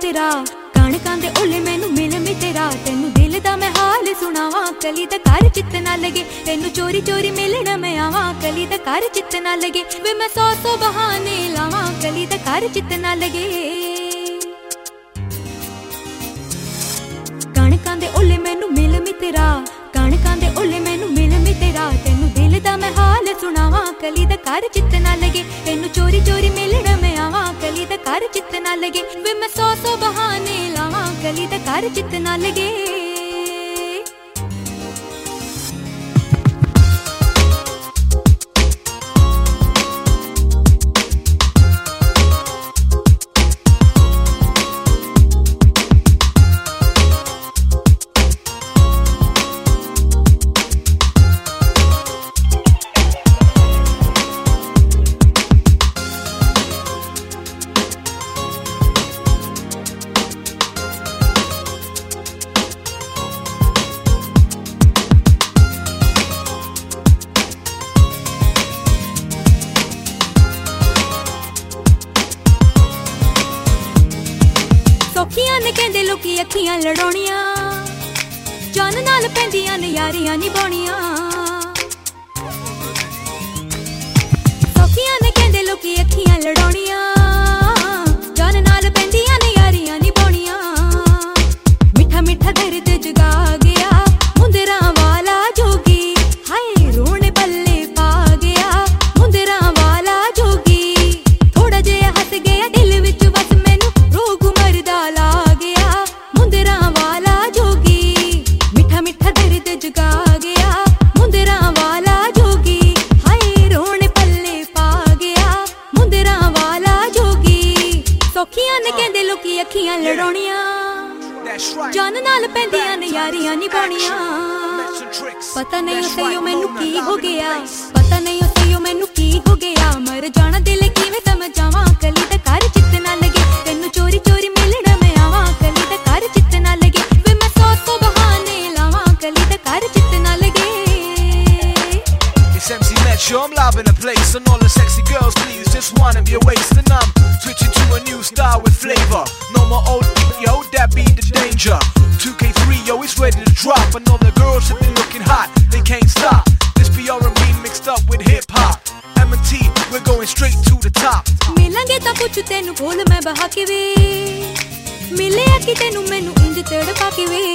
तेरा कणकां दे ओले मैनू मिल मी तेरा तेनू दिल दा मैं हाल सुनावां कली दा घर चित ना लगे तेनू चोरी चोरी मिलना मैं आवां कली दा घर चित ना लगे वे मैं सौ सौ बहाने लावां कली दा घर चित ना लगे कणकां दे ओले मैनू मिल मी तेरा कणकां दे ओले मैनू मिल मी तेरा तेनू दिल दा मैं हाल सुनावां कली दा घर चित ना लगे तेनू चोरी चोरी मिलना मैं आवां कली दा घर चित ना लगे वे मैं सौ सौ बहाने लावां कली दा घर चित ना लगे सौखियां ने कहंदे लोकी अखियां लड़ाउणियां जान नाल पैंदियां ने यारियां निभाउणियां सौखियां ने कहंदे लोकी अखियां लड़ाउणियां जान नाल पैंदियां ने यारियां निभाउणियां मिठा मिठा दर्द जगा गया मुंदरा वाला जोगी हाय रोने पल्ले पा गया मुंदरा वाला जोगी थोड़ा जिहा हस गया दिल विच बस मैनू रोग मरदा ला गया मुंदरा वाला जोगी मिठा मिठा दर्द जगा गया मुंदरा वाला जोगी हाय रोने पल्ले पा गया मुंदरा वाला जोगी सौखियां ने कहंदे लोकी अखियां लड़ाउणियां जान नाल पैंदियां ने यारियां निभाउणियां पता नहीं उसयो मैनू की हो गया पता नहीं उसयो मैनू की हो गया मर जाना दिल किवें समझावां कली दा घर चित ना लगे तेनू चोरी चोरी मिलना मैं आवां कली दा घर चित ना लगे वे मैं सौ सौ बहाने लावां कली दा घर चित ना लगे It's MC Metro, I'm live in the place and all the sexy girls please just wanna be a waste and I'm switching to a new style with flavor no more old yo that be the danger 2K3 yo it's ready to drop and all the girls have been looking hot they can't stop this be R&B mixed up with hip hop M&T we're going straight to the top मिलांगे ता कुछ तेनू बोल मैं बहा के वे मिले कि तेनू मैनू इंज तड़पा के वे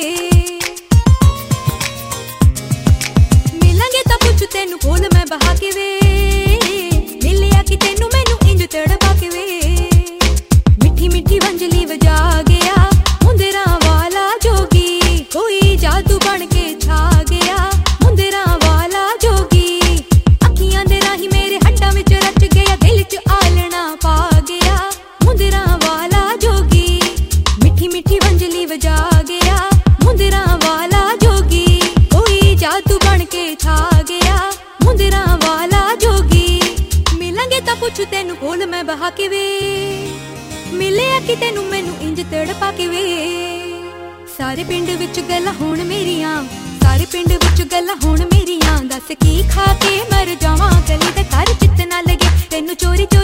मिलांगे ता कुछ तेनू बोल मैं बहा के वे मिले कि तेनू मैनू इंज तड़पा के वे मिठी मिठी वंजली वजा गया मुंदरा वाला जोगी कोई जादू बन के छा गया मुंदरा वाला जोगी अखियां दे राही मेरे हड्डां विच रच गया दिल च आलना पा गया मुंदरा वाला जोगी मिठी मिठी वंजली वजा गया मुंदरा वाला जोगी कोई जादू बन के छा गया मुंदरा वाला जोगी मिलांगे ता पुछ तेनू कोल मैं बहा के वे मिले कि तेनू मैनू इंज तड़पा के वे सारे पिंड विच गल्लां हुण मेरियां सारे पिंड विच गल्लां हुण मेरियां दस की खा के मर जावां गली दे घर चित ना लगे तेनू चोरी चोरी